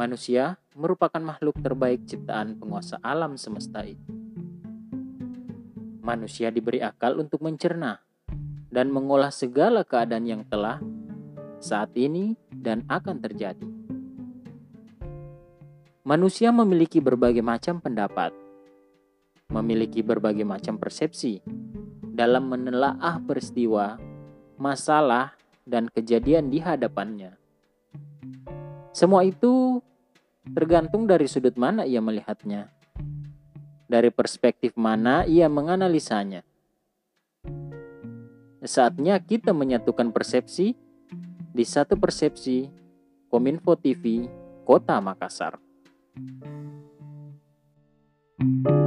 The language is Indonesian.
Manusia merupakan makhluk terbaik ciptaan penguasa alam semesta itu. Manusia diberi akal untuk mencerna dan mengolah segala keadaan yang telah, saat ini, dan akan terjadi. Manusia memiliki berbagai macam pendapat, memiliki berbagai macam persepsi dalam menelaah peristiwa, masalah, dan kejadian di hadapannya. Semua itu tergantung dari sudut mana ia melihatnya, dari perspektif mana ia menganalisanya. Saatnya kita menyatukan persepsi di satu persepsi. Kominfo TV, Kota Makassar.